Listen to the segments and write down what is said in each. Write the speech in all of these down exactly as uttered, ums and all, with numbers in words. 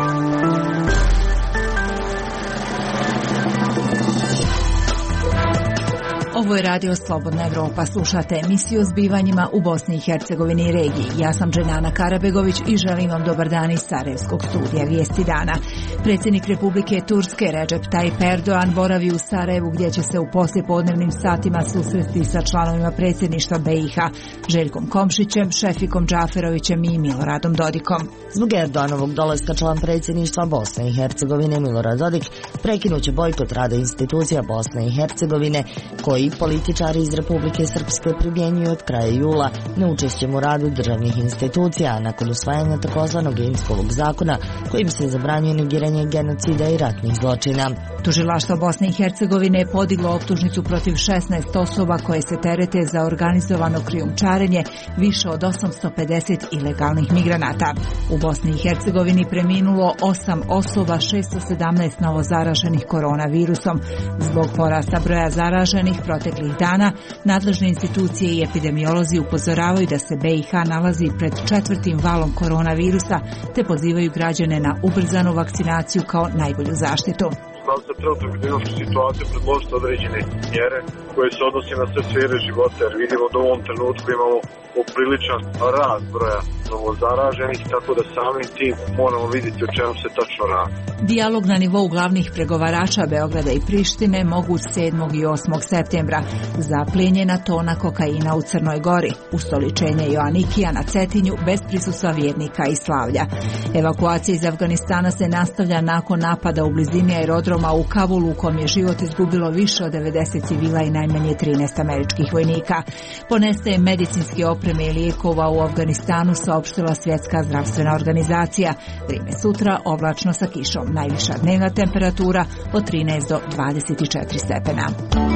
Ovo je Radio Slobodna Evropa. Slušate emisiju o zbivanjima u Bosni i Hercegovini i regiji. Ja sam Dženana Karabegović i želim vam dobar dan iz Sarajevskog studija Vijesti dana. Predsjednik Republike Turske Recep Tayyip Erdogan boravi u Sarajevu gdje će se u poslijepodnevnim satima susresti sa članovima predsjedništva B i H, Željkom Komšićem, Šefikom Džaferovićem i Miloradom Dodikom. Zbog Erdoganovog dolaska član predsjedništva Bosne i Hercegovine Milorad Dodik prekinuće bojkot rada institucija Bosne i Hercegovine koji političari iz Republike Srpske primjenjuju od kraja jula neučešćem u radu državnih institucija nakon usvajanja takozvanog Gintskovog zakona kojim se zabranjuje negiranje genocida i ratnih zločina. Tužilaštvo Bosne i Hercegovine je podiglo optužnicu protiv šesnaest osoba koje se terete za organizovano krijumčarenje više od osamsto pedeset ilegalnih migranata. U Bosni i Hercegovini preminulo osam osoba, šesto sedamnaest novozaraženih koronavirusom. Zbog porasta broja zaraženih proteklih dana, nadležne institucije i epidemiolozi upozoravaju da se B i H nalazi pred četvrtim valom koronavirusa te pozivaju građane na ubrzanu vakcinaciju kao najbolju zaštitu. Znam se trenutno epidemiološku situaciju predložiti određene mjere koje se odnose na sve sfere života, jer vidimo da u ovom trenutku imamo popriličan rast broja novozaraženih, tako da samim tim moramo vidjeti o čemu se tačno radi. Dijalog na nivou glavnih pregovarača Beograda i Prištine moguć sedmog i osmog septembra. Zaplijenjena tona kokaina u Crnoj Gori, ustoličenje Joanikija na Cetinju bez prisustva vjernika i slavlja. Evakuacija iz Afganistana se nastavlja nakon napada u blizini aerodroma u Kabulu u kom je život izgubilo više od devedeset civila i najmanje trinaest američkih vojnika. Ponestaje medicinske opreme i lijekova u Afganistanu, saopštila Svjetska zdravstvena organizacija. Vrijeme sutra oblačno sa kišom. Najviša dnevna temperatura od trinaest do dvadeset četiri stepena.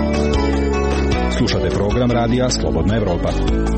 Slušate program radija Slobodna Evropa.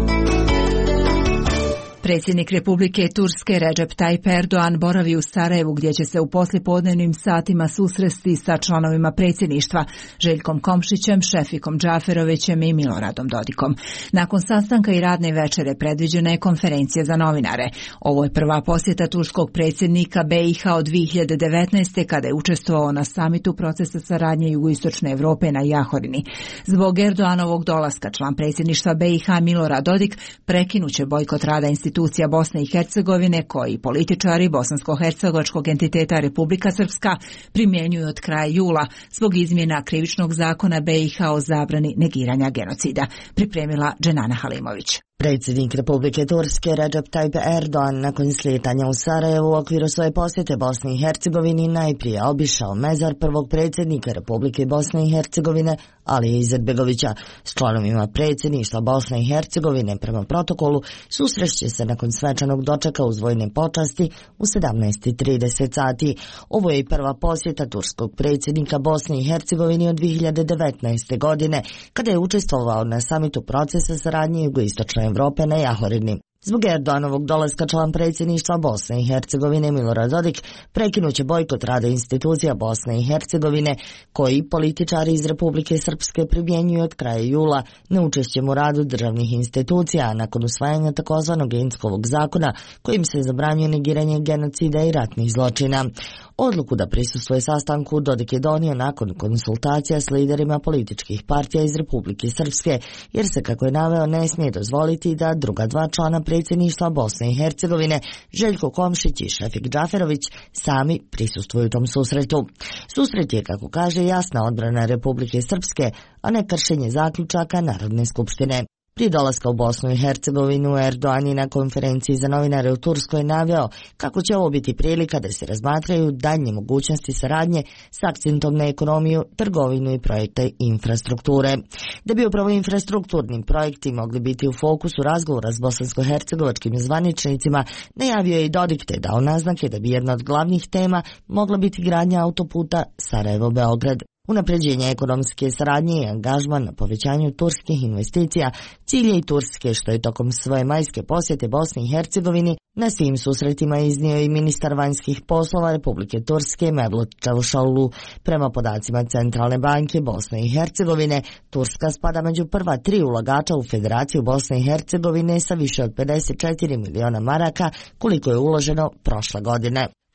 Predsjednik Republike Turske Recep Tayyip Erdogan boravi u Sarajevu gdje će se u poslijepodnevnim satima susresti sa članovima predsjedništva Željkom Komšićem, Šefikom Džaferovićem i Miloradom Dodikom. Nakon sastanka i radne večere predviđena je konferencija za novinare. Ovo je prva posjeta turskog predsjednika B i H od dvije hiljade devetnaeste. kada je učestvovao na samitu procesa saradnje Jugoistočne Europe na Jahorini. Zbog Erdoganovog dolaska član predsjedništva B i H Milorad Dodik prekinuće bojkot rada institucija Bosne i Hercegovine koji političari bosansko-hercegovačkog entiteta Republika Srpska primjenjuju od kraja jula zbog izmjena krivičnog zakona B i H o zabrani negiranja genocida. Pripremila Dženana Halimović. Predsjednik Republike Turske Recep Tayyip Erdogan nakon slijetanja u Sarajevu u okviru svoje posjete Bosni i Hercegovini najprije obišao mezar prvog predsjednika Republike Bosne i Hercegovine Alije Izetbegovića. S članovima predsjedništva Bosne i Hercegovine prema protokolu susrešće se nakon svečanog dočeka uz vojne počasti u sedamnaest i trideset sati. Ovo je i prva posjeta turskog predsjednika Bosne i Hercegovine od dvije hiljade devetnaeste. godine, kada je učestvovao na samitu procesa saradnje Jugoistočne Evrope na Jahorini. Zbog Erdoganovog dolaska član predsjedništva Bosne i Hercegovine Milorad Dodik prekinuće bojkot rada institucija Bosne i Hercegovine koji političari iz Republike Srpske primjenjuju od kraja jula neučešćem u radu državnih institucija nakon usvajanja takozvanog Gintskovog zakona kojim se zabranjuje negiranje genocida i ratnih zločina. Odluku da prisustvuje sastanku Dodik je donio nakon konsultacija s liderima političkih partija iz Republike Srpske, jer se, kako je naveo, ne smije dozvoliti da druga dva člana predsjedništva Bosne i Hercegovine, Željko Komšić i Šefik Džaferović, sami prisustvuju tom susretu. Susret je, kako kaže, jasna odbrana Republike Srpske, a ne kršenje zaključaka Narodne skupštine. Prije dolaska u Bosnu i Hercegovinu, Erdogan je na konferenciji za novinare u Turskoj naveo kako će ovo biti prilika da se razmatraju daljnje mogućnosti saradnje s akcentom na ekonomiju, trgovinu i projekte infrastrukture. Da bi upravo infrastrukturnim projekti mogli biti u fokusu razgovora s bosansko-hercegovačkim zvaničnicima, najavio je i Dodik te dao naznake da bi jedna od glavnih tema mogla biti gradnja autoputa Sarajevo-Beograd. Unapređenje ekonomske saradnje i angažman na povećanju turskih investicija cilj je i Turske, što je tokom svoje majske posjete Bosni i Hercegovini na svim susretima iznio i ministar vanjskih poslova Republike Turske Mevlut Čavuşoğlu. Prema podacima Centralne banke Bosne i Hercegovine, Turska spada među prva tri ulagača u Federaciju Bosne i Hercegovine sa više od pedeset četiri miliona maraka, koliko je uloženo prošle godine.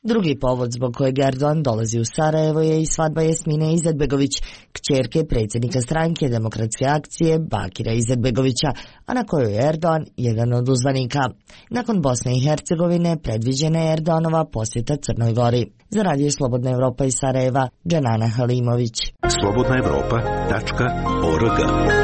Drugi povod zbog kojeg Erdogan dolazi u Sarajevo je i svadba Jasmine Izetbegović, kćerke predsjednika stranke Demokratske akcije Bakira Izetbegovića, a na kojoj je Erdogan jedan od uzvanika. Nakon Bosne i Hercegovine predviđena je Erdoganova posjeta Crnoj Gori. Za radio Slobodna Evropa iz Sarajeva, Dženana Halimović. slobodna evropa tačka org.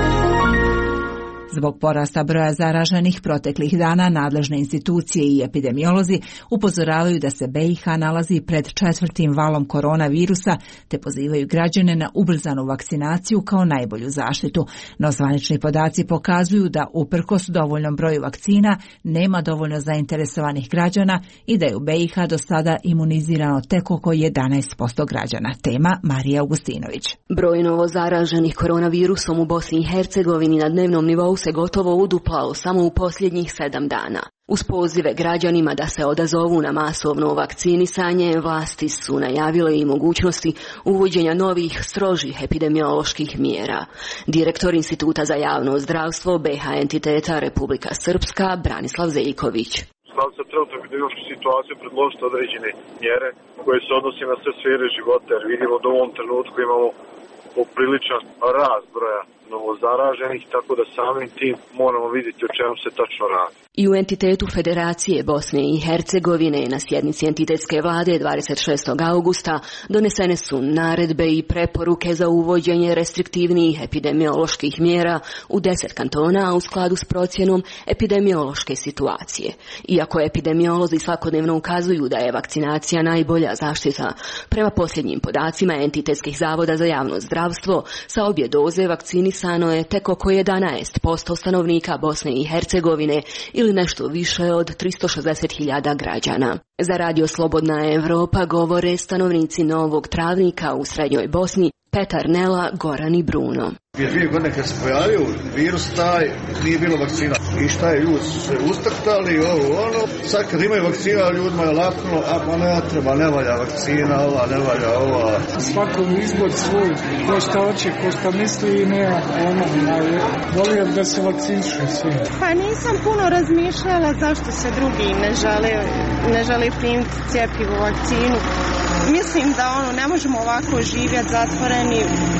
Zbog porasta broja zaraženih proteklih dana nadležne institucije i epidemiolozi upozoravaju da se B i H nalazi pred četvrtim valom koronavirusa te pozivaju građane na ubrzanu vakcinaciju kao najbolju zaštitu. No zvanični podaci pokazuju da uprkos dovoljnom broju vakcina nema dovoljno zainteresovanih građana i da je u B i H do sada imunizirano tek oko jedanaest posto građana. Tema Marija Augustinović. Broj novo zaraženih koronavirusom u Bosni i Hercegovini na dnevnom nivou se gotovo uduplao samo u posljednjih sedam dana. Uz pozive građanima da se odazovu na masovno vakcinisanje, vlasti su najavile i mogućnosti uvođenja novih strožih epidemioloških mjera. Direktor Instituta za javno zdravstvo B H entiteta Republika Srpska Branislav Zeljković. Znam sa trenutnom epidemiološkom situacijom predložiti određene mjere koje se odnose na sve sfere života, jer vidimo da u ovom trenutku imamo popriličan rast broja novozaraženih, tako da samim tim moramo vidjeti o čemu se tačno radi. I u entitetu Federacije Bosne i Hercegovine na sjednici entitetske vlade dvadeset šestog augusta donesene su naredbe i preporuke za uvođenje restriktivnijih epidemioloških mjera u deset kantona u skladu s procjenom epidemiološke situacije. Iako epidemiolozi svakodnevno ukazuju da je vakcinacija najbolja zaštita, prema posljednjim podacima entitetskih zavoda za javno zdravstvo sa obje doze vakcinisano je tek oko jedanaest posto stanovnika Bosne i Hercegovine ili nešto više od tristo šezdeset hiljada građana. Za radio Slobodna Evropa govore stanovnici Novog Travnika u Srednjoj Bosni, Petar Nela, Goran i Bruno. Prije dvije godine kad se pojavio virus taj, nije bilo vakcina. I šta je, ljudi su se ustrtali, ovo, ono. Sad kad imaju vakcina, ljudima je laknulo, a pa ne treba, ne valja vakcina, ova, ne valja ova. Svakom izbor svoj, ko šta hoće, ko šta misli i nema ono, volio da se vakcinišu svi. Pa nisam puno razmišljala zašto se drugi ne žele, ne žele primiti cjepivo, vakcinu. Mislim da ono, ne možemo ovako živjeti zatvoreni,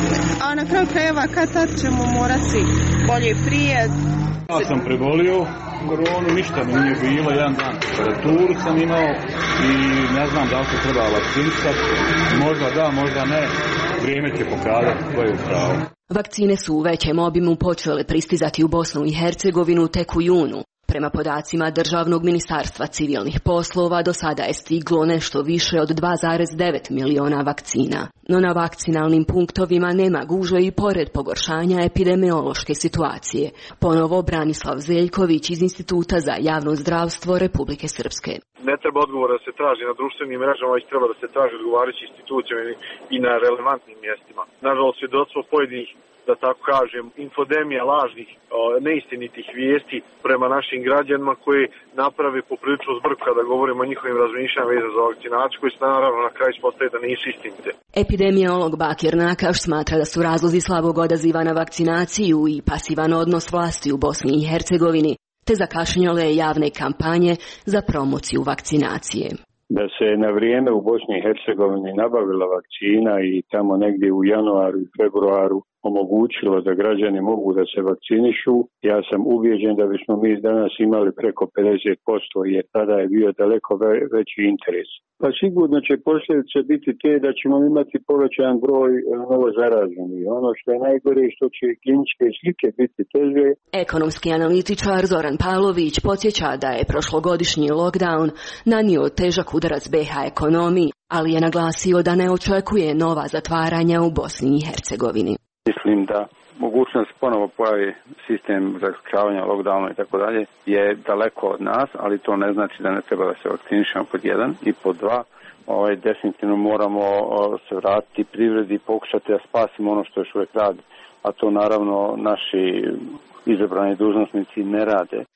a na kraju krajeva kad tad ćemo morati bolje prije. Ja sam prebolio koronu, ništa mi nije bilo, jedan dan temperaturu sam imao i ne znam da li se treba vakcinisati, možda da, možda ne, vrijeme će pokazati koje je pravo. Vakcine su u većem obimu počele pristizati u Bosnu i Hercegovinu tek u junu. Prema podacima Državnog ministarstva civilnih poslova do sada je stiglo nešto više od dva zarez devet miliona vakcina. No na vakcinalnim punktovima nema gužve i pored pogoršanja epidemiološke situacije. Ponovo Branislav Zeljković iz Instituta za javno zdravstvo Republike Srpske. Ne treba odgovor da se traži na društvenim mrežama, već treba da se traži odgovarajući institucijama i na relevantnim mjestima. Nažalost, svjedočstvo pojedinih, da tako kažem, infodemija lažnih, neistinitih vijesti prema našim građanima koji naprave poprilično zbrku kada govorimo o njihovim razmišljanjima vezano za vakcinaciju, koji se naravno na kraju ispostaje da nisu istinite. Epidemiolog Bakir Nakaš smatra da su razlozi slabog odaziva na vakcinaciju i pasivan odnos vlasti u Bosni i Hercegovini, te zakašnjele javne kampanje za promociju vakcinacije. Da se na vrijeme u Bosni i Hercegovini nabavila vakcina i tamo negdje u januaru i februaru omogućilo da građani mogu da se vakcinišu, ja sam ubijeđen da bismo mi danas imali preko pedeset posto jer tada je bio daleko veći interes. Pa sigurno će posljedice biti te da ćemo imati povećan broj novozaraženih. Ono što je najgore što će kliničke slike biti teže. Ekonomski analitičar Zoran Pavlović podsjeća da je prošlogodišnji lockdown nanio težak udarac B H ekonomiji, ali je naglasio da ne očekuje nova zatvaranja u Bosni i Hercegovini. Mislim da mogućnost ponovo pojavi sistem zaključavanja lockdowna i tako dalje je daleko od nas, ali to ne znači da ne treba da se vakcinišemo pod jedan i pod dva. Ovaj, definitivno moramo se vratiti privredi i pokušati da spasimo ono što još uvijek radi, a to naravno naši izabrani dužnosnici ne rade.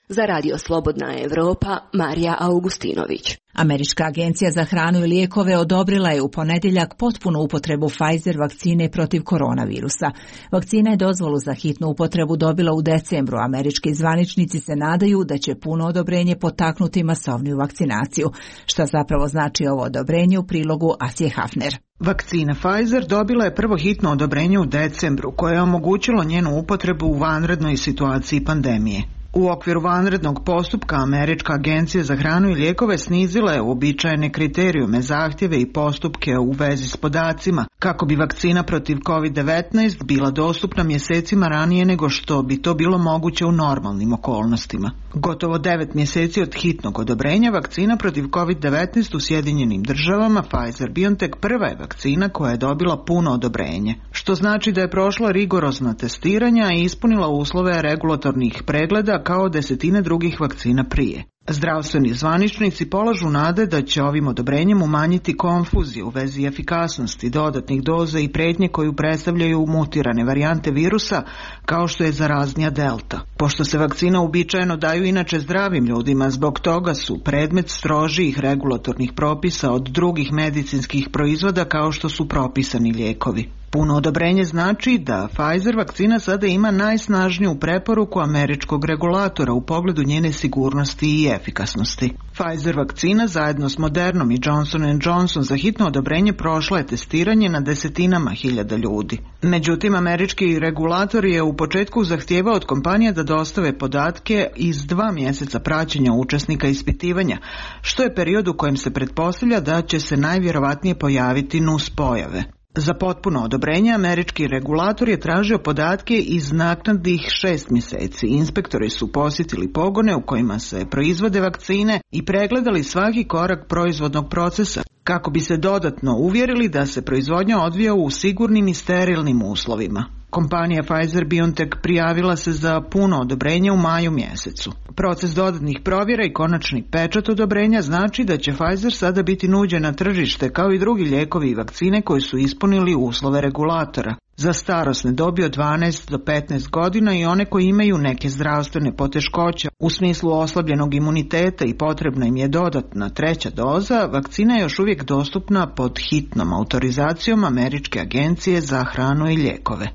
Za Radio Slobodna Evropa, Marija Augustinović. Američka agencija za hranu i lijekove odobrila je u ponedjeljak potpunu upotrebu Pfizer vakcine protiv koronavirusa. Vakcina je dozvolu za hitnu upotrebu dobila u decembru. Američki zvaničnici se nadaju da će puno odobrenje potaknuti masovniju vakcinaciju. Šta zapravo znači ovo odobrenje u prilogu Asije Hafner. Vakcina Pfizer dobila je prvo hitno odobrenje u decembru koje je omogućilo njenu upotrebu u vanrednoj situaciji pandemije. U okviru vanrednog postupka Američka agencija za hranu i lijekove snizila je uobičajene kriterijume, zahtjeve i postupke u vezi s podacima kako bi vakcina protiv kovid devetnaest bila dostupna mjesecima ranije nego što bi to bilo moguće u normalnim okolnostima. Gotovo devet mjeseci od hitnog odobrenja vakcina protiv kovid devetnaest u Sjedinjenim državama Pfizer-BioNTech prva je vakcina koja je dobila puno odobrenje, što znači da je prošla rigorozna testiranja i ispunila uslove regulatornih pregleda kao desetine drugih vakcina prije. Zdravstveni zvaničnici polažu nade da će ovim odobrenjem umanjiti konfuziju u vezi efikasnosti dodatnih doza i prijetnje koju predstavljaju mutirane varijante virusa kao što je zaraznija delta. Pošto se vakcina uobičajeno daju inače zdravim ljudima, zbog toga su predmet strožijih regulatornih propisa od drugih medicinskih proizvoda kao što su propisani lijekovi. Puno odobrenje znači da Pfizer vakcina sada ima najsnažniju preporuku američkog regulatora u pogledu njene sigurnosti i efikasnosti. Pfizer vakcina zajedno s Modernom i Johnson and Johnson za hitno odobrenje prošla je testiranje na desetinama hiljada ljudi. Međutim, američki regulator je u početku zahtijevao od kompanija da dostave podatke iz dva mjeseca praćenja učesnika ispitivanja, što je period u kojem se pretpostavlja da će se najvjerovatnije pojaviti nuspojave. Za potpuno odobrenje američki regulator je tražio podatke iz naknadnih šest mjeseci. Inspektori su posjetili pogone u kojima se proizvode vakcine i pregledali svaki korak proizvodnog procesa kako bi se dodatno uvjerili da se proizvodnja odvija u sigurnim i sterilnim uslovima. Kompanija Pfizer-BioNTech prijavila se za puno odobrenje u maju mjesecu. Proces dodatnih provjera i konačni pečat odobrenja znači da će Pfizer sada biti nuđen na tržište kao i drugi lijekovi i vakcine koji su ispunili uslove regulatora. Za starosne dobi od dvanaest do petnaest godina i one koji imaju neke zdravstvene poteškoće u smislu oslabljenog imuniteta i potrebna im je dodatna treća doza, vakcina je još uvijek dostupna pod hitnom autorizacijom Američke agencije za hranu i lijekove.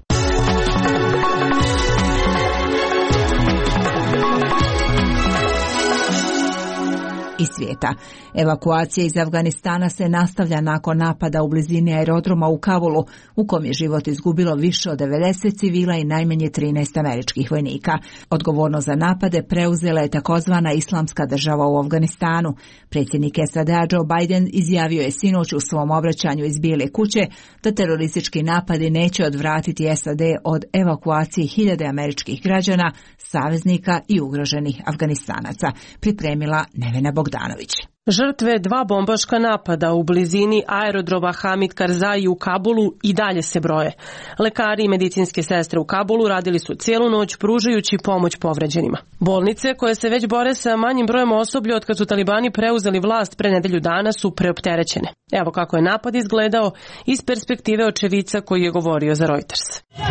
Iz svijeta. Evakuacija iz Afganistana se nastavlja nakon napada u blizini aerodroma u Kabulu, u kom je život izgubilo više od devedeset civila i najmanje trinaest američkih vojnika. Odgovornost za napade preuzela je takozvana Islamska država u Afganistanu. Predsjednik S A D-a Joe Biden izjavio je sinoć u svom obraćanju iz Bijele kuće da teroristički napadi neće odvratiti S A D od evakuacije hiljade američkih građana, saveznika i ugroženih Afganistanaca. Pripremila Nevena Bogdanović. Žrtve dva bombaška napada u blizini aerodroma Hamid Karzai u Kabulu i dalje se broje. Lekari i medicinske sestre u Kabulu radili su cijelu noć pružajući pomoć povređenima. Bolnice, koje se već bore sa manjim brojem osoblja od kad su talibani preuzeli vlast pre nedelju dana, su preopterećene. Evo kako je napad izgledao iz perspektive očevica koji je govorio za Reuters.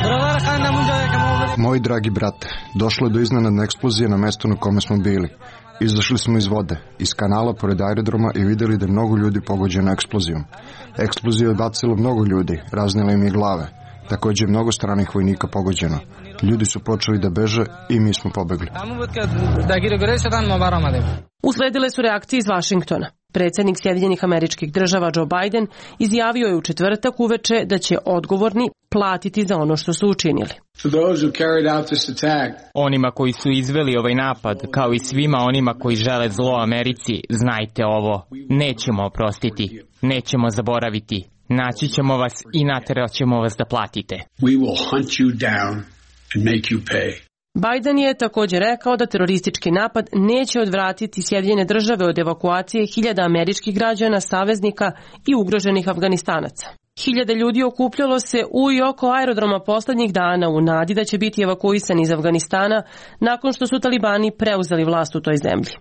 Moji dragi brate, došlo je do iznenadne eksplozije na mjestu na kome smo bili. Izašli smo iz vode, iz kanala pored aerodroma i vidjeli da je mnogo ljudi pogođeno eksplozijom. Eksplozija je odbacila mnogo ljudi, raznila im je glave. Također je mnogo stranih vojnika pogođeno. Ljudi su počeli da beže i mi smo pobegli. Usledile su reakcije iz Vašingtona. Predsjednik Sjedinjenih Američkih Država Joe Biden izjavio je u četvrtak uveče da će odgovorni platiti za ono što su učinili. Onima koji su izveli ovaj napad, kao i svima onima koji žele zlo Americi, znajte ovo, nećemo oprostiti, nećemo zaboraviti, naći ćemo vas i naterat ćemo vas da platite. We will hunt you down and make you pay. Biden je također rekao da teroristički napad neće odvratiti Sjedinjene Države od evakuacije hiljada američkih građana, saveznika i ugroženih Afganistanaca. Hiljade ljudi okupljalo se u i oko aerodroma posljednjih dana u nadi da će biti evakuisani iz Afganistana nakon što su talibani preuzeli vlast u toj zemlji.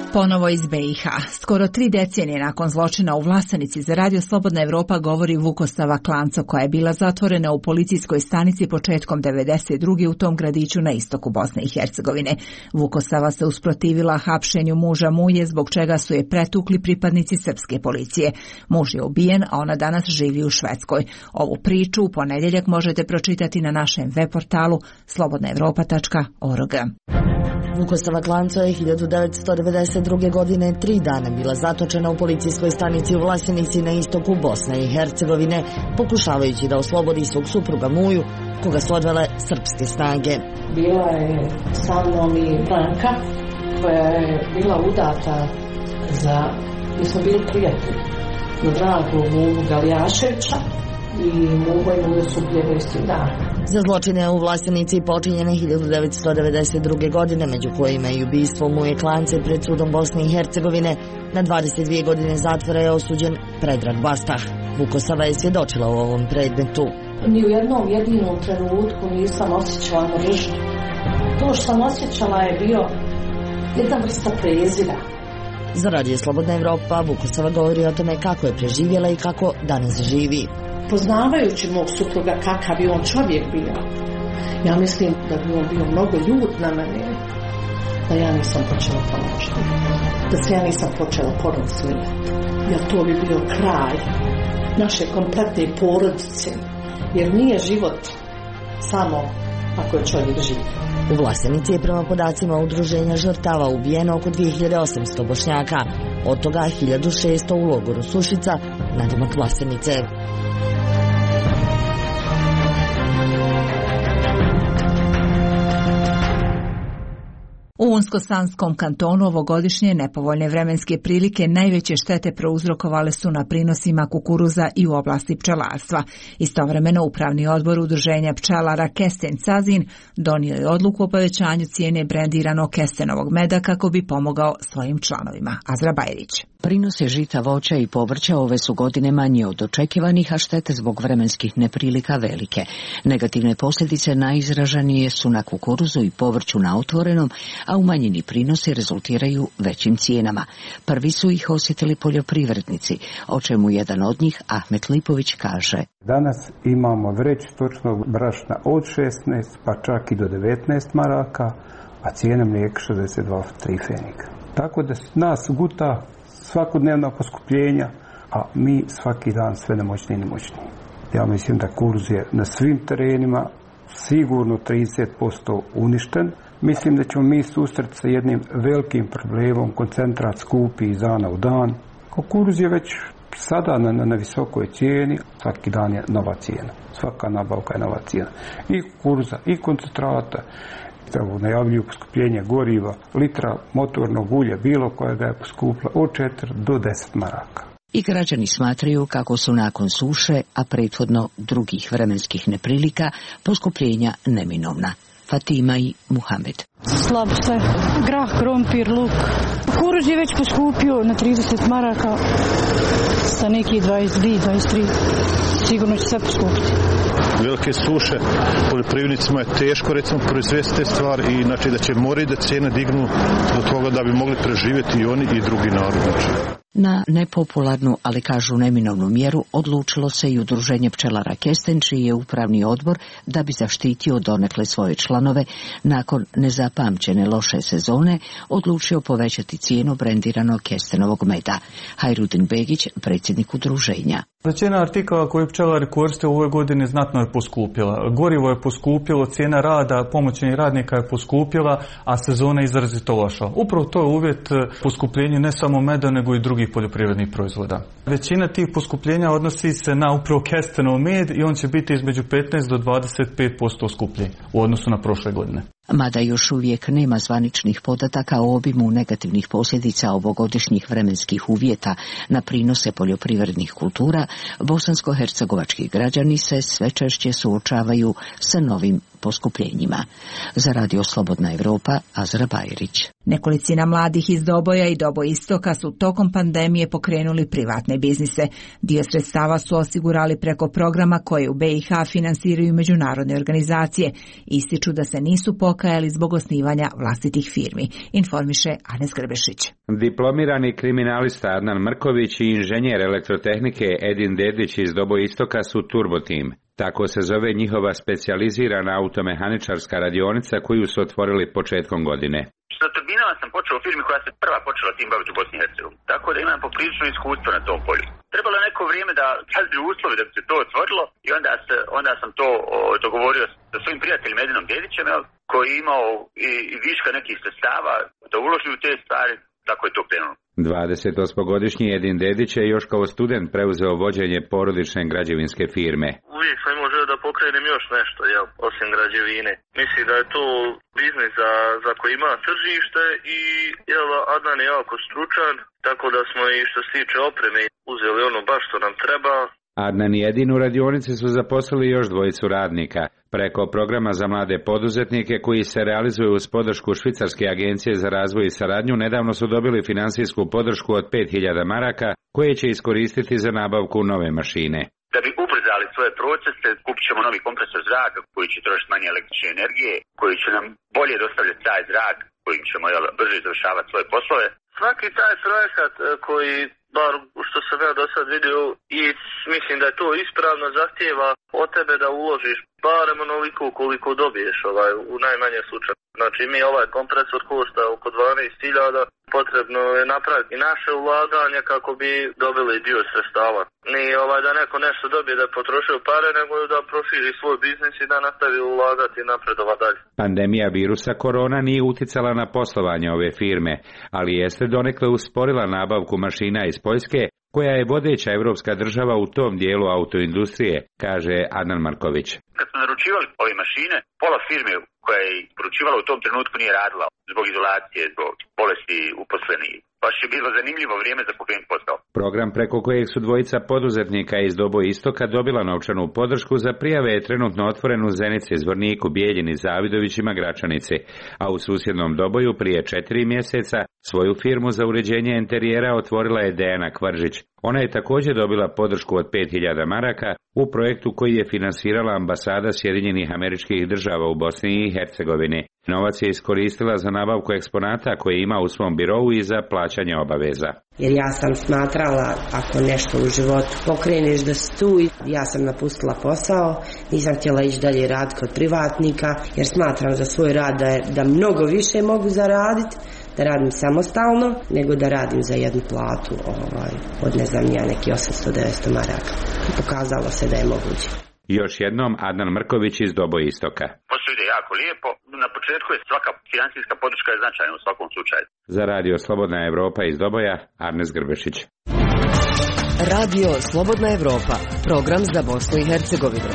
Ponovo iz B i H. Skoro tri decenije nakon zločina u Vlasenici za Radio Slobodna Evropa govori Vukosava Klanco, koja je bila zatvorena u policijskoj stanici početkom devedeset druge u tom gradiću na istoku Bosne i Hercegovine. Vukosava se usprotivila hapšenju muža Muje, zbog čega su je pretukli pripadnici srpske policije. Muž je ubijen, a ona danas živi u Švedskoj. Ovu priču u ponedjeljak možete pročitati na našem web portalu slobodna evropa tačka org. Vukosava Klanco je hiljadu devetsto devedeset druge. godine tri dana bila zatočena u policijskoj stanici u Vlasenici na istoku Bosne i Hercegovine, pokušavajući da oslobodi svog supruga Muju, koga su odvele srpske snage. Bila je sa mnom i Branka, koja je bila udata za, mi smo bili prijatelji, na Dragu Mugu Galijaševića i Mugo i Mujo su bljego isti dan. Za zločine u Vlasenici počinjene hiljadu devetsto devedeset druge. godine, među kojima i ubistvo Muje Klance pred sudom Bosne i Hercegovine, na dvadeset dvije godine zatvora je osuđen Predrag Bastah. Vukosava je svjedočila u ovom predmetu. Ni u jednom jedinom trenutku nisam osjećala mržnju. To što sam osjećala je bio jedna vrsta prezira. Za Radio Slobodna Evropa Vukosava govori o tome kako je preživjela i kako danas živi. Poznavajući mog supruga kakav bi on čovjek bio, ja mislim da bi on bio mnogo ljut na mene, da ja nisam počela ponašati, da se ja nisam počela porod smijati, jer to bi bio kraj naše kompletne porodice, jer nije život samo ako je čovjek živ. U Vlasenici je prema podacima udruženja žrtava ubijeno oko dvije hiljade osamsto Bošnjaka, od toga hiljadu šesto u logoru Sušica, nadimak Vlasenice. U Unsko-Sanskom kantonu ovogodišnje nepovoljne vremenske prilike najveće štete prouzrokovale su na prinosima kukuruza i u oblasti pčelarstva. Istovremeno Upravni odbor udruženja pčelara Kesten Cazin donio je odluku o povećanju cijene brendiranog kestenovog meda kako bi pomogao svojim članovima. Azra Bajrić. Prinose žita, voća i povrća ove su godine manje od očekivanih, a štete zbog vremenskih neprilika velike. Negativne posljedice najizraženije su na kukuruzu i povrću na otvorenom, a umanjeni prinosi rezultiraju većim cijenama. Prvi su ih osjetili poljoprivrednici, o čemu jedan od njih, Ahmet Lipović, kaže. Danas imamo vreću stočnog brašna od šesnaest pa čak i do devetnaest maraka, a cijena mlijeka šezdeset dva trifenika. Tako da nas guta svakodnevna poskupljenja, a mi svaki dan sve nemoćniji i nemoćniji. Ja mislim da kukuruz je na svim terenima sigurno trideset posto uništen. Mislim da ćemo mi susreti sa jednim velikim problemom, koncentrat skupi iz dana u dan. Kukuruz je već sada na, na, na visokoj cijeni, svaki dan je nova cijena. Svaka nabavka je nova cijena. I kukuruza, i koncentrata. Najavljuju poskupljenje goriva, litra motornog ulja, bilo koja ga je poskupila od četiri do deset maraka. I građani smatraju kako su nakon suše, a prethodno drugih vremenskih neprilika, poskupljenja neminovna. Fatima i Muhamed. Slab sve. Grah, krompir, luk. Kukuruz je već poskupio na trideset maraka, sa neki dvadeset dva, dvadeset tri. Sigurno će sve poskupiti. Velike suše, poljoprivrednicima je teško recimo proizvesti te stvari i znači da će morati da cijene dignu do toga da bi mogli preživjeti i oni i drugi narod. Na nepopularnu, ali kažu neminovnu mjeru odlučilo se i udruženje pčelara Kesten, čiji je upravni odbor, da bi zaštitio donekle svoje članove nakon nezapamćene loše sezone, odlučio povećati cijenu brendiranog kestenovog meda. Hajrudin Begić, predsjednik udruženja. Cijena artikala koju pčelari koriste u ovoj godini znatno je poskupila. Gorivo je poskupilo, cijena rada pomoćnih radnika je poskupila, a sezona je izrazito loša. Upravo to je uvjet poskupljenju ne samo meda, nego i drugih poljoprivrednih proizvoda. Većina tih poskupljenja odnosi se na upravo kestenov med i on će biti između petnaest do dvadeset pet posto skuplji u odnosu na prošle godine. Mada još uvijek nema zvaničnih podataka o obimu negativnih posljedica ovogodišnjih vremenskih uvjeta na prinose poljoprivrednih kultura, bosansko-hercegovački građani se sve češće suočavaju sa novim poskupljenjima. Za Radio Slobodna Evropa, Azra Bajrić. Nekolicina mladih iz Doboja i Doboistoka su tokom pandemije pokrenuli privatne biznise. Dio sredstava su osigurali preko programa koje u B i H finansiraju međunarodne organizacije. Ističu da se nisu pokajali zbog osnivanja vlastitih firmi, informiše Anes Grbešić. Diplomirani kriminalista Adnan Mrković i inženjer elektrotehnike Edin Dedić iz Doboistoka su Turbo Team. Tako se zove njihova specijalizirana automehaničarska radionica koju su otvorili početkom godine. Sa turbinama sam počeo u firmi koja se prva počela tim baviti u Bosni i Hercegovini, tako da imam poprilično iskustvo na tom polju. Trebalo je neko vrijeme da sazriju uslovi da bi se to otvorilo i onda, se, onda sam to o, dogovorio sa svojim prijateljem Edinom Dedićem, koji je imao i, i viška nekih sredstava da uloži u te stvari, tako je to krenulo. dvadesetosmogodišnji Edin Dedić je još kao student preuzeo vođenje porodične građevinske firme. Uvijek sam imao želeo da pokrenem još nešto, jel, osim građevine. Mislim da je to biznis za, za koji ima tržište i jel, Adnan je jako stručan, tako da smo i što se tiče opreme uzeli ono baš što nam treba. Adnan i Edin u radionici su zaposlili još dvojicu radnika. Preko programa za mlade poduzetnike koji se realizuju uz podršku Švicarske agencije za razvoj i saradnju, nedavno su dobili finansijsku podršku od pet hiljada maraka koje će iskoristiti za nabavku nove mašine. Da bi ubrzali svoje procese, kupit ćemo novi kompresor zraka koji će trošiti manje električne energije, koji će nam bolje dostavljati taj zrak, kojim ćemo jel, brže završavati svoje poslove. Svaki taj projekat koji, bar što sam ja do sad vidio, i mislim da je to ispravno, zahtijeva od tebe da uložiš barem onoliko koliko dobiješ ovaj, u najmanje slučaju. Znači mi ovaj kompresor košta oko dvanaest hiljada, potrebno je napraviti i naše ulaganje kako bi dobili dio sredstava. Nije ovaj, da neko nešto dobije da je potrošio pare, nego da proširi svoj biznis i da nastavi ulagati i napredova dalje. Pandemija virusa korona nije uticala na poslovanje ove firme, ali jeste donekle usporila nabavku mašina iz Poljske, koja je vodeća evropska država u tom dijelu autoindustrije, kaže Adnan Marković. Kad smo naručivali ove mašine, pola firme koja je poručivala u tom trenutku nije radila zbog izolacije, zbog bolesti uposlenih. Baš je bilo zanimljivo vrijeme za pokrenuti posao. Program preko kojeg su dvojica poduzetnika iz Doboistoka dobila novčanu podršku za prijave je trenutno otvoren u Zenici, Zvorniku, Bijeljini, Zavidovićima, Gračanici, a u susjednom Doboju prije četiri mjeseca svoju firmu za uređenje interijera otvorila je Dejana Kvaržić. Ona je također dobila podršku od pet hiljada maraka u projektu koji je finansirala ambasada Sjedinjenih Američkih Država u Bosni i Hercegovini. Novac je iskoristila za nabavku eksponata koje ima u svom birovu i za plaćanje obaveza. Jer ja sam smatrala, ako nešto u životu pokreneš da si tu, ja sam napustila posao, nisam htjela ići dalje raditi kod privatnika, jer smatram za svoj rad da, je, da mnogo više mogu zaraditi, da radim samostalno, nego da radim za jednu platu ovaj, od ne znam ja neki osamsto do devetsto maraka. I pokazalo se da je moguće. Još jednom Adnan Mrković iz Doboistoka. Posao ide jako lijepo. Na početku je svaka financijska podrška je značajna u svakom slučaju. Za Radio Slobodna Evropa iz Doboja, Arnes Grbešić. Radio Slobodna Evropa, program za Bosnu i Hercegovinu.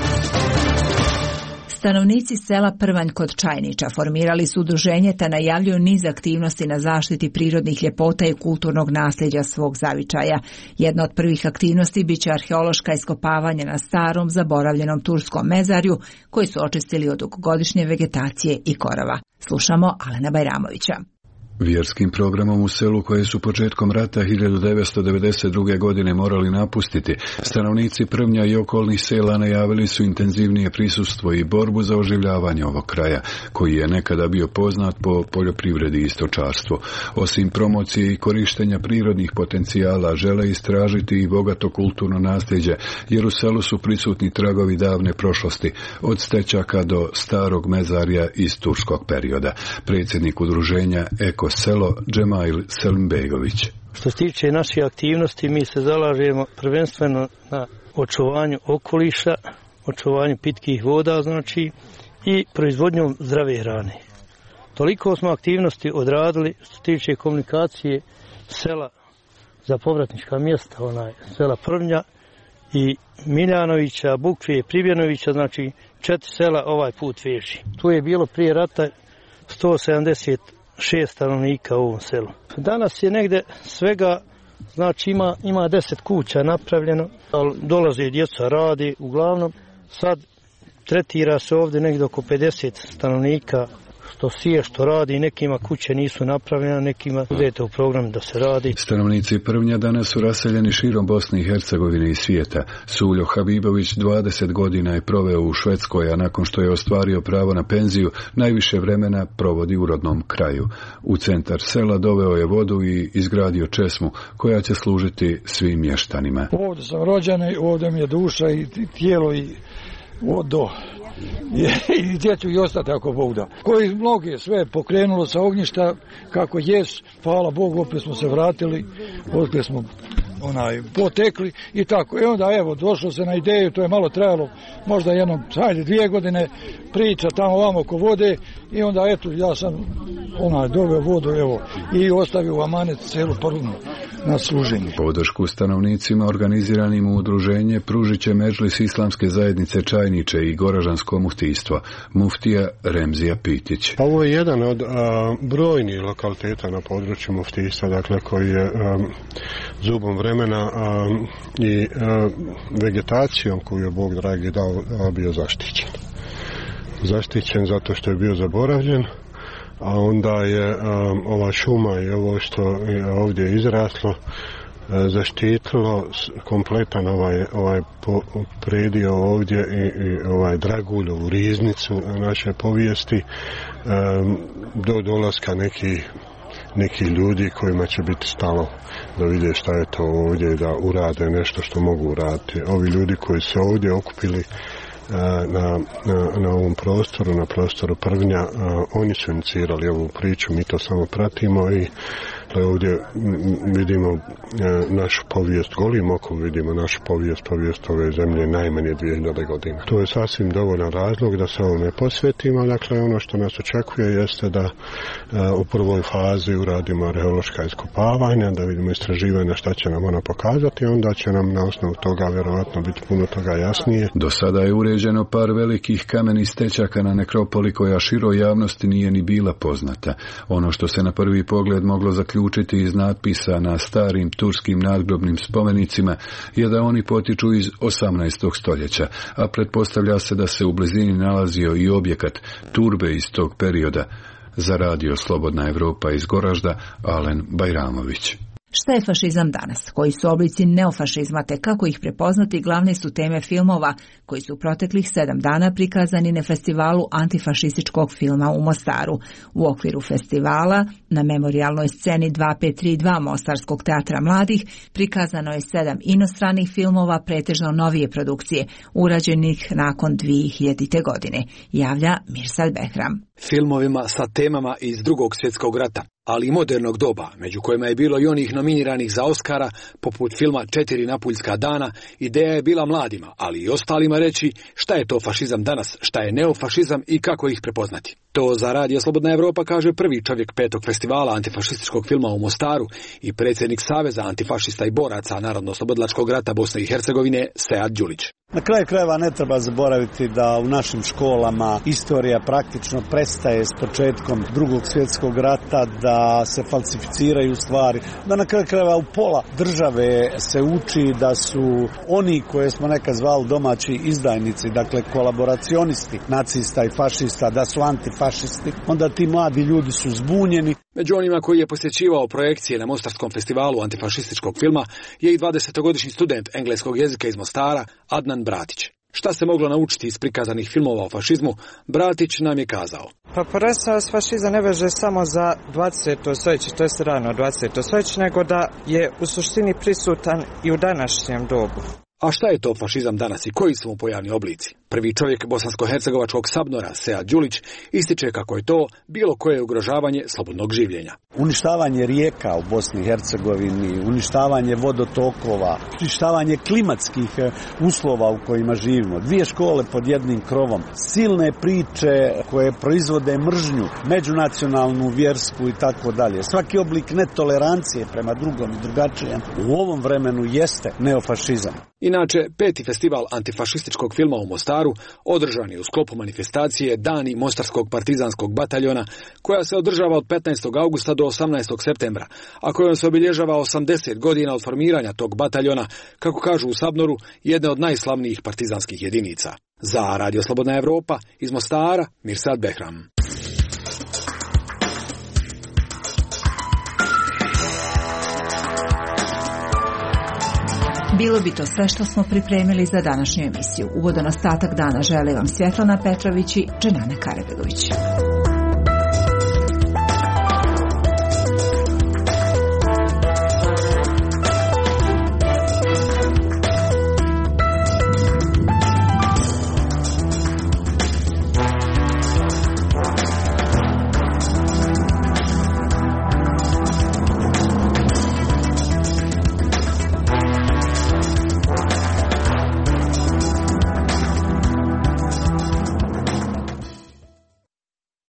Stanovnici sela Prvanj kod Čajnića formirali su udruženje te najavljuju niz aktivnosti na zaštiti prirodnih ljepota i kulturnog nasljeđa svog zavičaja. Jedna od prvih aktivnosti biće arheološka iskopavanja na starom zaboravljenom turskom mezarju koji su očistili od dugogodišnje vegetacije i korova. Slušamo Alena Bajramovića. Vjerskim programom u selu koje su početkom rata hiljadu devetsto devedeset druge. godine morali napustiti, stanovnici Prvnja i okolnih sela najavili su intenzivnije prisustvo i borbu za oživljavanje ovog kraja, koji je nekada bio poznat po poljoprivredi i stočarstvu. Osim promocije i korištenja prirodnih potencijala, žele istražiti i bogato kulturno nasljeđe, jer u selu su prisutni tragovi davne prošlosti, od stećaka do starog mezarja iz turskog perioda. Predsjednik udruženja Eko selo Džemail Selimbegović. Što se tiče naše aktivnosti, mi se zalažemo prvenstveno na očuvanju okoliša, očuvanju pitkih voda, znači, i proizvodnjom zdrave hrane. Toliko smo aktivnosti odradili što se tiče komunikacije sela za povratnička mjesta, onaj sela Prvnja i Miljanovića, Bukve, Pribjenovića, znači četiri sela ovaj put veži. Tu je bilo prije rata sto sedamdeset šest stanovnika u ovom selu. Danas je negde svega, znači ima, ima deset kuća napravljeno, ali dolaze djeca, radi, uglavnom sad tretira se ovdje negdje oko pedeset stanovnika, što sije, što radi, nekima kuće nisu napravljene, nekima idete u program da se radi. Stanovnici Prvnja danas su raseljeni širom Bosne i Hercegovine i svijeta. Suljo Habibović dvadeset godina je proveo u Švedskoj, a nakon što je ostvario pravo na penziju, najviše vremena provodi u rodnom kraju. U centar sela doveo je vodu i izgradio česmu koja će služiti svim mještanima. Ovdje sam rođen, ovdje mi je duša i tijelo i vodo. I djecu i ostati ako Bog da. Koji mnogi sve pokrenulo sa ognjišta kako jes, hvala Bogu, opet smo se vratili, opet smo onaj potekli i tako. I onda evo došlo se na ideju, to je malo trajalo, možda jednom, hajde dvije godine priča tamo vamo oko vode i onda eto ja sam onaj doveo vodu evo i ostavio u amanet celu Parunu na služenje. Podršku stanovnicima organiziranim u udruženje pružit će Medžlis Islamske zajednice Čajniče i Goražansko muftijstvo, muftija Remzija Pitić. Ovo je jedan od a, brojnih lokaliteta na području muftijstva, dakle koji je a, zubom vremena a, i a, vegetacijom koju je Bog dragi dao a, bio zaštićen. Zaštićen zato što je bio zaboravljen, a onda je um, ova šuma i ovo što je ovdje izraslo uh, zaštitilo kompletan ovaj, ovaj po, predio ovdje i, i ovaj dragulj, ovu riznicu naše povijesti um, do dolaska nekih neki ljudi kojima će biti stalo da vide šta je to ovdje i da urade nešto što mogu uraditi. Ovi ljudi koji se ovdje okupili Na, na, na ovom prostoru, na prostoru Prvnja, a, oni su inicirali ovu priču, mi to samo pratimo i ovdje vidimo a, našu povijest, golim okom vidimo našu povijest, povijest ove zemlje najmanje dvije hiljade godina. To je sasvim dovoljan razlog da se ovome posvetimo, dakle ono što nas očekuje jeste da a, u prvoj fazi uradimo arheološka iskopavanja, da vidimo istraživanja šta će nam ona pokazati, onda će nam na osnovu toga vjerovatno biti puno toga jasnije. Do sada je uređeno par velikih kamenih stečaka na nekropoli koja široj javnosti nije ni bila poznata. Ono što se na prvi pogled moglo zaključiti iz natpisa na starim turskim nadgrobnim spomenicima je da oni potiču iz osamnaestog stoljeća, a pretpostavlja se da se u blizini nalazio i objekat turbe iz tog perioda. Za radio Slobodna Evropa iz Goražda, Alen Bajramović. Šta je fašizam danas? Koji su oblici neofašizma te kako ih prepoznati glavne su teme filmova koji su proteklih sedam dana prikazani na festivalu antifašističkog filma u Mostaru. U okviru festivala na memorijalnoj sceni dva pet tri dva Mostarskog teatra mladih prikazano je sedam inostranih filmova, pretežno novije produkcije, urađenih nakon dvije hiljadite godine, javlja Mirsad Behram. Filmovima sa temama iz Drugog svjetskog rata, ali i modernog doba, među kojima je bilo i onih nominiranih za Oskara, poput filma Četiri napuljska dana, ideja je bila mladima, ali i ostalima reći šta je to fašizam danas, šta je neofašizam i kako ih prepoznati. To za radio Slobodna Evropa kaže prvi čovjek petog festivala antifašističkog filma u Mostaru i predsjednik Saveza antifašista i boraca Narodno-oslobodilačkog rata Bosne i Hercegovine Sead Đulić. Na kraju krajeva ne treba zaboraviti da u našim školama istorija praktično prestaje s početkom Drugog svjetskog rata, da se falsificiraju stvari, da na kraju krajeva u pola države se uči da su oni koje smo nekad zvali domaći izdajnici, dakle kolaboracionisti nacista i fašista, da su antifašisti, onda ti mladi ljudi su zbunjeni. Među onima koji je posjećivao projekcije na Mostarskom festivalu antifašističkog filma je i dvadesetogodišnji student engleskog jezika iz Mostara Adnan Bratić. Šta se moglo naučiti iz prikazanih filmova o fašizmu, Bratić nam je kazao. Pa prvenstveno se fašizam ne veže samo za dvadeseto stoljeće, to jest rano dvadeseto stoljeće, nego da je u suštini prisutan i u današnjem dobu. A šta je to fašizam danas i koji su mu pojavni oblici? Prvi čovjek bosansko-hercegovačkog Sabnora, Sead Đulić, ističe kako je to bilo koje ugrožavanje slobodnog življenja. Uništavanje rijeka u Bosni i Hercegovini, uništavanje vodotokova, uništavanje klimatskih uslova u kojima živimo, dvije škole pod jednim krovom, silne priče koje proizvode mržnju, međunacionalnu, vjersku i tako dalje. Svaki oblik netolerancije prema drugom i drugačijem u ovom vremenu jeste neofašizam. Inače, peti festival antifašističkog filma u Mostaru održan je u sklopu manifestacije Dani Mostarskog partizanskog bataljona, koja se održava od petnaestog augusta do osamnaestog septembra, a kojom se obilježava osamdeset godina od formiranja tog bataljona, kako kažu u Sabnoru, jedne od najslavnijih partizanskih jedinica. Za Radio Slobodna Evropa iz Mostara, Mirsad Behram. Bilo bi to sve što smo pripremili za današnju emisiju. Ugodan ostatak dana žele vam Svjetlana Petrović i Dženana Karebegović.